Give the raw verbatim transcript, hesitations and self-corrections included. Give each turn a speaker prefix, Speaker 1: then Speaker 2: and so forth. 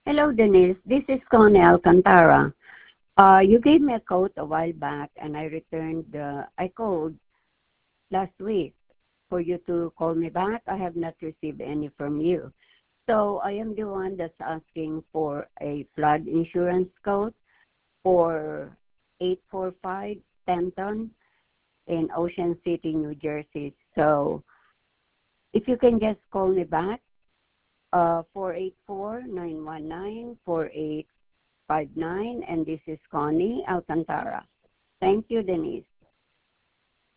Speaker 1: Hello, Denise. This is Connie Alcantara. Uh, you gave me a quote a while back, and I returned. Uh, I called last week for you to call me back. I have not received any from you. So I am the one that's asking for a flood insurance quote for eight four five Stanton in Ocean City, New Jersey. So if you can just call me back, uh, four eight four, nine one nine, four eight five nine, and this is Connie Alcantara. Thank you, Denise.